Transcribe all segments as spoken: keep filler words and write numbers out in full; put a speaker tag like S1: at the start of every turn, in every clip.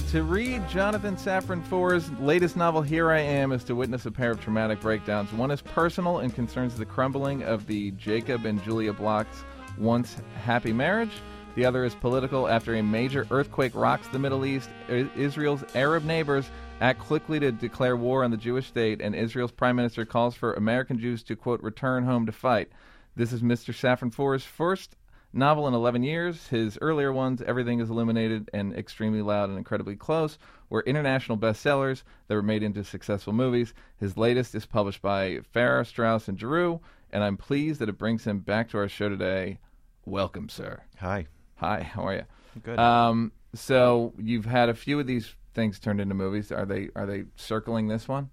S1: To read Jonathan Safran Foer's latest novel, Here I Am, is to witness a pair of traumatic breakdowns. One is personal and concerns the crumbling of the Jacob and Julia Block's once happy marriage. The other is political. After a major earthquake rocks the Middle East, Israel's Arab neighbors act quickly to declare war on the Jewish state, and Israel's prime minister calls for American Jews to, quote, return home to fight. This is Mister Safran Foer's first novel in eleven years. His earlier ones, Everything is Illuminated and Extremely Loud and Incredibly Close, were international bestsellers that were made into successful movies. His latest is published by Farrar, Straus, and Giroux, and I'm pleased that it brings him back to our show today. Welcome, sir.
S2: Hi.
S1: Hi, how are you?
S2: Good.
S1: Um, so you've had a few of these things turned into movies. Are they are they circling this one?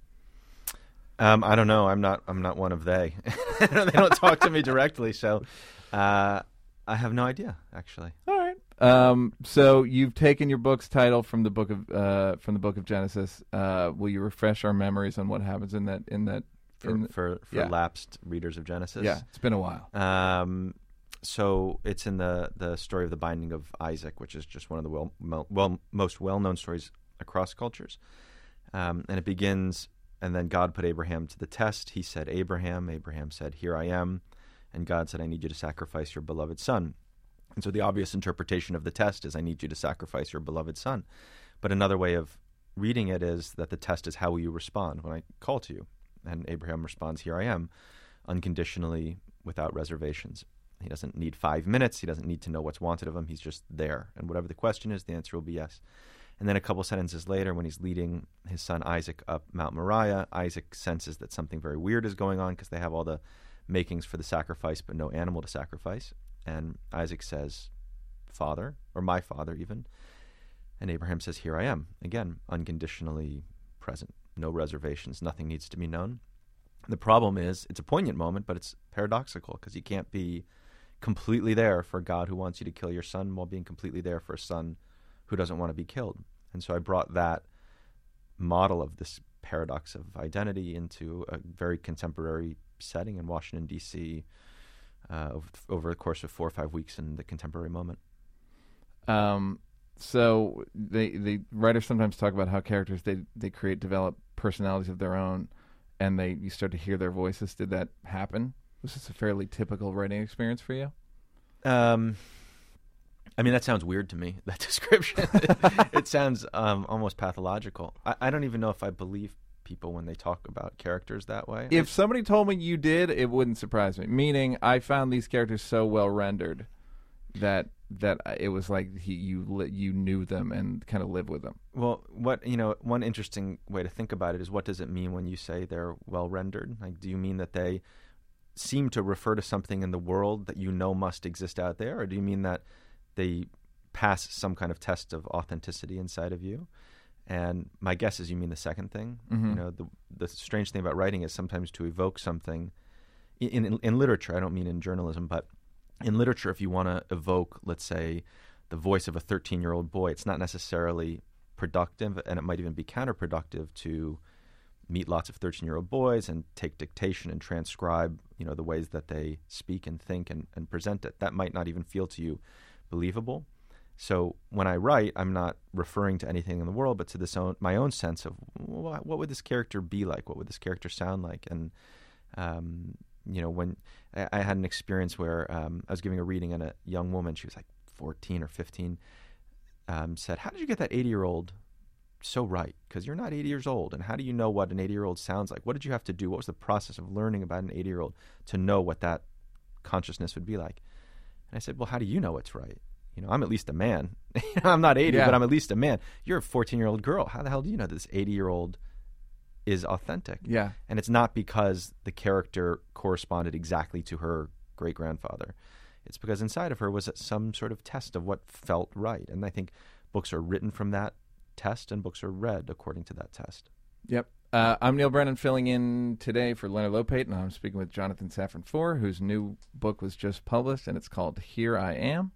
S2: Um, I don't know. I'm not. I'm not one of they. They don't talk to me directly, so uh, I have no idea. Actually.
S1: All right. Um, so you've taken your book's title from the book of uh, from the book of Genesis. Uh, will you refresh our memories on what happens in that in that
S2: for
S1: in,
S2: for, for
S1: yeah.
S2: lapsed readers of Genesis?
S1: Yeah, it's been a while.
S2: Um, so it's in the the story of the binding of Isaac, which is just one of the well, mo- well most well known stories across cultures, um, and it begins. And then God put Abraham to the test. He said, Abraham. Abraham said, here I am. And God said, I need you to sacrifice your beloved son. And so the obvious interpretation of the test is, I need you to sacrifice your beloved son. But another way of reading it is that the test is, how will you respond when I call to you? And Abraham responds, here I am, unconditionally, without reservations. He doesn't need five minutes. He doesn't need to know what's wanted of him. He's just there. And whatever the question is, the answer will be yes. And then a couple sentences later, when he's leading his son Isaac up Mount Moriah, Isaac senses that something very weird is going on because they have all the makings for the sacrifice, but no animal to sacrifice. And Isaac says, Father, or my father even. And Abraham says, here I am. Again, unconditionally present, no reservations, nothing needs to be known. The problem is, it's a poignant moment, but it's paradoxical because you can't be completely there for God who wants you to kill your son while being completely there for a son who doesn't want to be killed. And so I brought that model of this paradox of identity into a very contemporary setting in Washington, D C, uh, over, over the course of four or five weeks in the contemporary moment.
S1: Um, so they, the writers sometimes talk about how characters, they, they create, develop personalities of their own, and they you start to hear their voices. Did that happen? Was this a fairly typical writing experience for you?
S2: Um... I mean, that sounds weird to me, that description. It sounds um, almost pathological. I, I don't even know if I believe people when they talk about characters that way.
S1: If somebody told me you did, it wouldn't surprise me. Meaning, I found these characters so well rendered that that it was like he, you li- you knew them and kind of lived with them.
S2: Well, what you know, one interesting way to think about it is, what does it mean when you say they're well rendered? Like, do you mean that they seem to refer to something in the world that you know must exist out there, or do you mean that they pass some kind of test of authenticity inside of you? And my guess is you mean the second thing.
S1: Mm-hmm.
S2: You know, the the strange thing about writing is sometimes to evoke something. In, in, in literature, I don't mean in journalism, but in literature, if you want to evoke, let's say, the voice of a thirteen-year-old boy, it's not necessarily productive, and it might even be counterproductive to meet lots of thirteen-year-old boys and take dictation and transcribe, you know, the ways that they speak and think and, and present it. That might not even feel to you believable. So when I write, I'm not referring to anything in the world, but to this own my own sense of, well, what would this character be like? What would this character sound like? And um, you know, when I, I had an experience where um, I was giving a reading, and a young woman, she was like fourteen or fifteen, um, said, "How did you get that eighty-year-old so right? Because you're not eighty years old, and how do you know what an eighty-year-old sounds like? What did you have to do? What was the process of learning about an eighty-year-old to know what that consciousness would be like?" And I said, well, how do you know it's right? You know, I'm at least a man. I'm not eighty,
S1: yeah.
S2: but I'm at least a man. You're a fourteen-year-old girl. How the hell do you know this eighty-year-old is authentic?
S1: Yeah.
S2: And it's not because the character corresponded exactly to her great-grandfather. It's because inside of her was some sort of test of what felt right. And I think books are written from that test, and books are read according to that test.
S1: Yep. Uh, I'm Neil Brennan, filling in today for Leonard Lopate, and I'm speaking with Jonathan Safran Foer, whose new book was just published, and it's called Here I Am.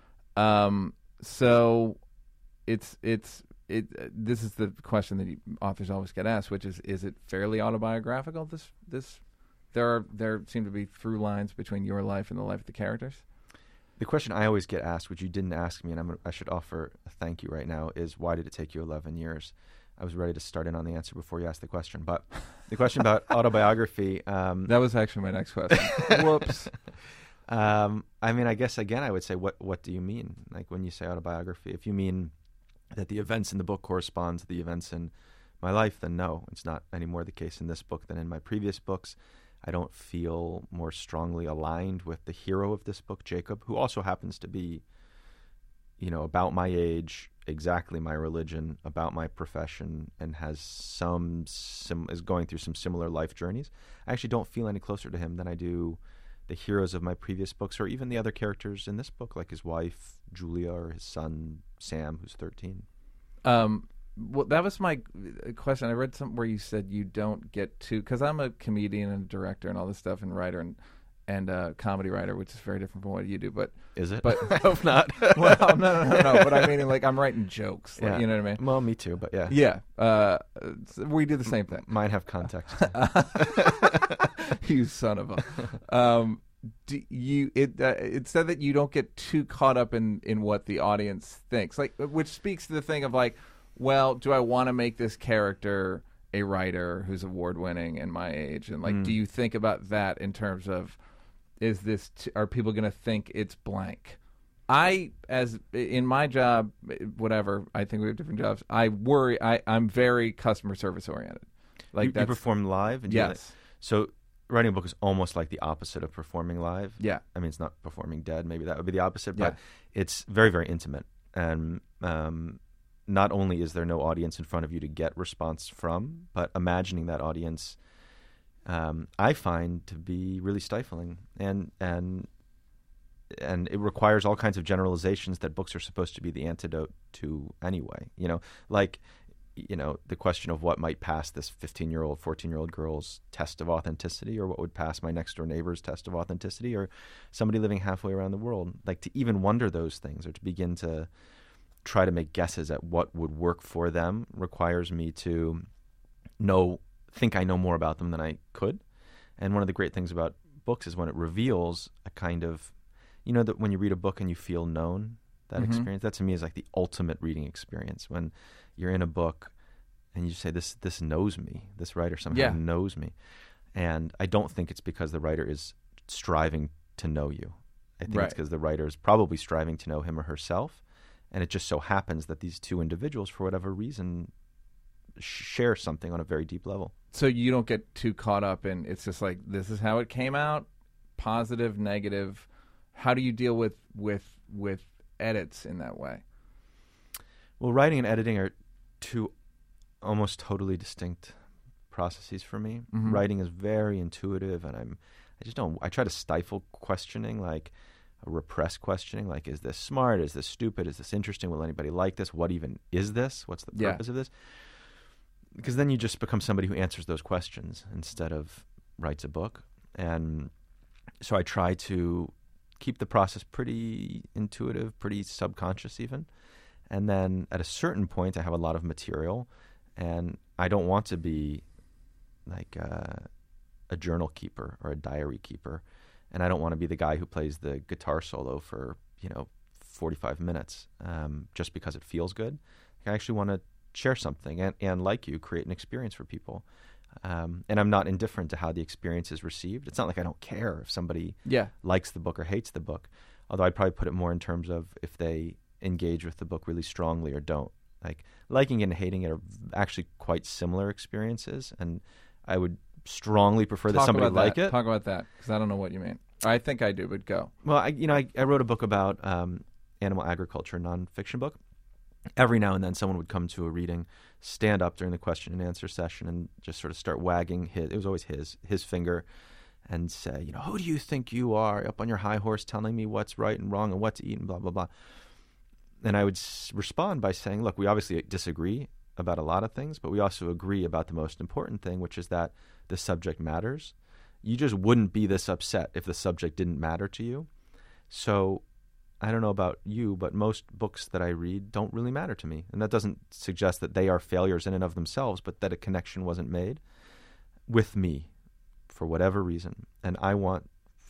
S1: Um, so it's it's it. Uh, this is the question that authors always get asked, which is: is it fairly autobiographical? This this there are there seem to be through lines between your life and the life of the characters.
S2: The question I always get asked, which you didn't ask me, and I'm, I should offer a thank you right now, is why did it take you eleven years? I was ready to start in on the answer before you asked the question. But the question about autobiography... Um,
S1: that was actually my next question. Whoops.
S2: Um, I mean, I guess, again, I would say, what what do you mean? Like, when you say autobiography, if you mean that the events in the book correspond to the events in my life, then no, it's not any more the case in this book than in my previous books. I don't feel more strongly aligned with the hero of this book, Jacob, who also happens to be, you know, about my age, exactly my religion, about my profession, and has some, sim- is going through some similar life journeys. I actually don't feel any closer to him than I do the heroes of my previous books, or even the other characters in this book, like his wife, Julia, or his son, Sam, who's thirteen.
S1: Um, well, that was my question. I read something where you said you don't get to, because I'm a comedian and director and all this stuff, and writer and and uh, comedy writer, which is very different from what you do. But
S2: is it?
S1: But
S2: I hope not.
S1: Well, no, no, no, no. But I mean, like, I'm writing jokes. Like,
S2: yeah.
S1: You know what I mean?
S2: Well, me too. But yeah,
S1: yeah. Uh, we do the same thing.
S2: Mine have context.
S1: You son of a. Um, do you it uh, it said that you don't get too caught up in in what the audience thinks, like, which speaks to the thing of like, well, do I want to make this character a writer who's award winning and my age, and like, mm. do you think about that in terms of, is this t- are people going to think it's blank? I, as in my job, whatever, I think we have different jobs. I worry. I I'm very customer service oriented. Like
S2: you,
S1: that's,
S2: you perform live, and
S1: yes.
S2: So writing a book is almost like the opposite of performing live.
S1: Yeah.
S2: I mean, it's not performing dead. Maybe that would be the opposite, but
S1: yeah.
S2: It's very, very intimate. And um, not only is there no audience in front of you to get response from, but imagining that audience, um, I find to be really stifling. And and and it requires all kinds of generalizations that books are supposed to be the antidote to anyway. You know, like... you know, the question of what might pass this fifteen-year-old, fourteen-year-old girl's test of authenticity, or what would pass my next-door neighbor's test of authenticity, or somebody living halfway around the world. Like, to even wonder those things, or to begin to try to make guesses at what would work for them, requires me to know, think I know more about them than I could. And one of the great things about books is when it reveals a kind of, you know, that when you read a book and you feel known, that mm-hmm. experience, that to me is like the ultimate reading experience. When you're in a book and you say, this this knows me, this writer somehow
S1: yeah.
S2: knows me. And I don't think it's because the writer is striving to know you. I think
S1: right.
S2: it's because the writer is probably striving to know him or herself. And it just so happens that these two individuals, for whatever reason, share something on a very deep level.
S1: So you don't get too caught up in, it's just like, this is how it came out, positive, negative. How do you deal with with with edits in that way?
S2: Well, writing and editing are two almost totally distinct processes for me.
S1: Mm-hmm.
S2: Writing is very intuitive, and I'm I just don't I try to stifle questioning, like repress questioning, like, is this smart, is this stupid, is this interesting, will anybody like this, what even is this, what's the purpose
S1: yeah.
S2: of this? Because then you just become somebody who answers those questions instead of writes a book. And so I try to keep the process pretty intuitive, pretty subconscious even. And then at a certain point, I have a lot of material, and I don't want to be like a, a journal keeper or a diary keeper, and I don't want to be the guy who plays the guitar solo for, you know, forty-five minutes um, just because it feels good. I actually want to share something and, and, like you, create an experience for people. Um, and I'm not indifferent to how the experience is received. It's not like I don't care if somebody
S1: yeah.
S2: likes the book or hates the book, although I'd probably put it more in terms of if they engage with the book really strongly or don't. Like, liking it and hating it are actually quite similar experiences, and I would strongly prefer
S1: Talk
S2: that somebody
S1: about
S2: like
S1: that.
S2: it.
S1: Talk about that, because I don't know what you mean. I think I do, but go.
S2: Well, I, you know, I, I wrote a book about um, animal agriculture, a nonfiction book. Every now and then someone would come to a reading, stand up during the question and answer session, and just sort of start wagging his, it was always his, his finger, and say, you know, who do you think you are, up on your high horse telling me what's right and wrong and what to eat and blah, blah, blah. And I would s- respond by saying, look, we obviously disagree about a lot of things, but we also agree about the most important thing, which is that the subject matters. You just wouldn't be this upset if the subject didn't matter to you. So I don't know about you, but most books that I read don't really matter to me. And that doesn't suggest that they are failures in and of themselves, but that a connection wasn't made with me for whatever reason. And I want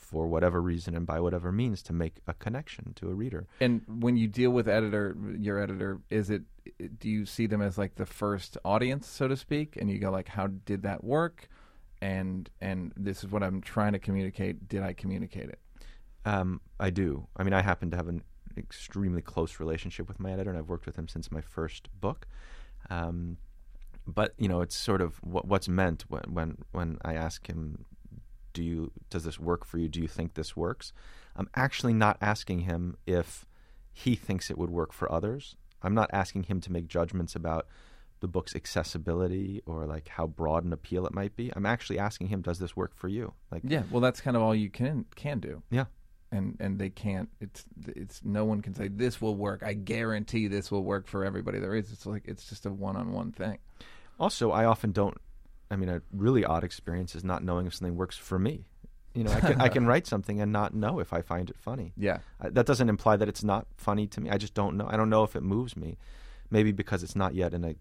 S2: for whatever reason and by whatever means to make a connection to a reader.
S1: And when you deal with editor, your editor, is it, do you see them as like the first audience, so to speak? And you go like, how did that work? And and this is what I'm trying to communicate. Did I communicate it?
S2: Um, I do. I mean, I happen to have an extremely close relationship with my editor, and I've worked with him since my first book. Um, but you know, it's sort of what, what's meant when, when when I ask him, "Do you does this work for you? Do you think this works?" I'm actually not asking him if he thinks it would work for others. I'm not asking him to make judgments about the book's accessibility or like how broad an appeal it might be. I'm actually asking him, "Does this work for you?" Like,
S1: yeah, well, that's kind of all you can can do.
S2: Yeah.
S1: And and they can't. It's it's no one can say this will work. I guarantee this will work for everybody there is. It's like it's just a one-on-one thing.
S2: Also, I often don't. I mean, a really odd experience is not knowing if something works for me. You know, I can I can write something and not know if I find it funny.
S1: Yeah,
S2: uh, that doesn't imply that it's not funny to me. I just don't know. I don't know if it moves me. Maybe because it's not yet in a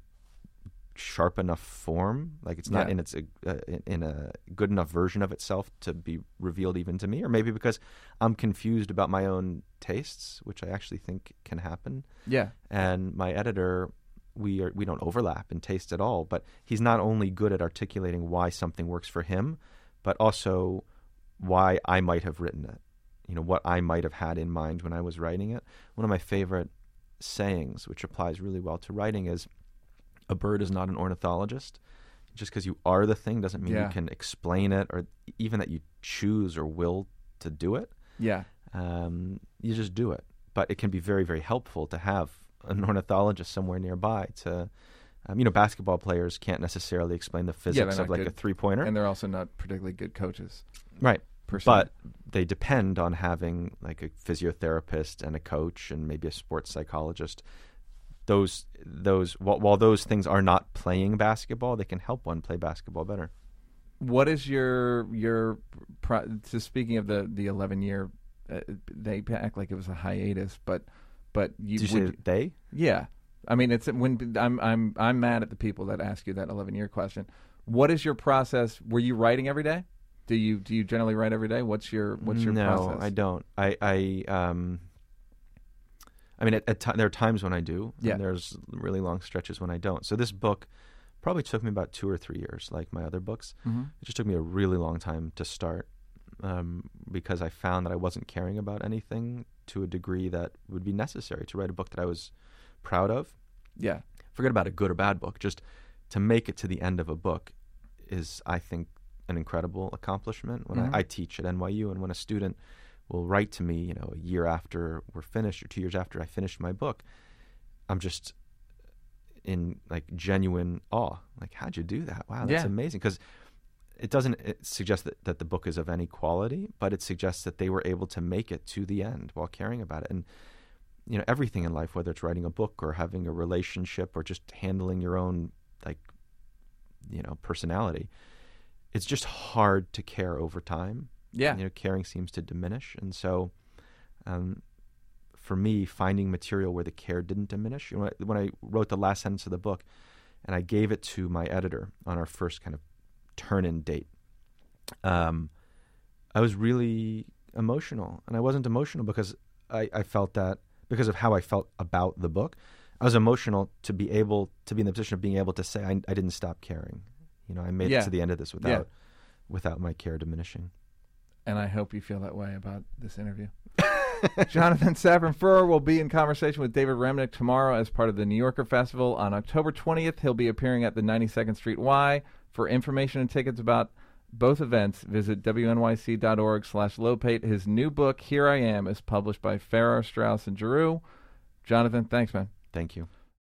S2: sharp enough form, like it's not
S1: yeah.
S2: in its uh, in, in a good enough version of itself to be revealed even to me, or maybe because I'm confused about my own tastes, which I actually think can happen.
S1: Yeah,
S2: and my editor, we are we don't overlap in taste at all, but he's not only good at articulating why something works for him, but also why I might have written it. You know, what I might have had in mind when I was writing it. One of my favorite sayings, which applies really well to writing, is a bird is not an ornithologist. Just because you are the thing doesn't mean
S1: yeah.
S2: you can explain it, or even that you choose or will to do it.
S1: Yeah.
S2: Um, you just do it. But it can be very, very helpful to have an ornithologist somewhere nearby to, um, you know, basketball players can't necessarily explain the physics
S1: yeah,
S2: of like
S1: good.
S2: a three-pointer.
S1: And they're also not particularly good coaches.
S2: Right.
S1: Per se.
S2: But they depend on having like a physiotherapist and a coach and maybe a sports psychologist. Those, those, while, while those things are not playing basketball, they can help one play basketball better.
S1: What is your your? Pro, so speaking of the the eleven year, uh, they act like it was a hiatus, but but you,
S2: Did you
S1: would,
S2: say they?
S1: Yeah, I mean it's when I'm I'm I'm mad at the people that ask you that eleven year question. What is your process? Were you writing every day? Do you do you generally write every day? What's your what's your
S2: no,
S1: process?
S2: No, I don't. I I um. I mean, at, at t- there are times when I do, and
S1: yeah.
S2: there's really long stretches when I don't. So this book probably took me about two or three years, like my other books.
S1: Mm-hmm.
S2: It just took me a really long time to start um, because I found that I wasn't caring about anything to a degree that would be necessary to write a book that I was proud of.
S1: Yeah.
S2: Forget about a good or bad book. Just to make it to the end of a book is, I think, an incredible accomplishment. When
S1: mm-hmm.
S2: I, I teach at N Y U, and when a student will write to me, you know, a year after we're finished or two years after I finished my book, I'm just in like genuine awe. Like, how'd you do that? Wow, that's
S1: yeah.
S2: amazing. Because it doesn't it suggest that, that the book is of any quality, but it suggests that they were able to make it to the end while caring about it. And, you know, everything in life, whether it's writing a book or having a relationship or just handling your own, like, you know, personality, it's just hard to care over time.
S1: Yeah.
S2: You know, caring seems to diminish. And so um, for me, finding material where the care didn't diminish, you know, when I wrote the last sentence of the book and I gave it to my editor on our first kind of turn-in date, um, I was really emotional. And I wasn't emotional because I, I felt that, because of how I felt about the book, I was emotional to be able to be in the position of being able to say I, I didn't stop caring. You know, I made
S1: yeah.
S2: it to the end of this without
S1: yeah.
S2: without my care diminishing.
S1: And I hope you feel that way about this interview. Jonathan Safran Foer will be in conversation with David Remnick tomorrow as part of the New Yorker Festival. On October twentieth, he'll be appearing at the ninety-second Street Y. For information and tickets about both events, visit W N Y C dot org slash Lopate. His new book, Here I Am, is published by Farrar, Straus and Giroux. Jonathan, thanks, man.
S2: Thank you.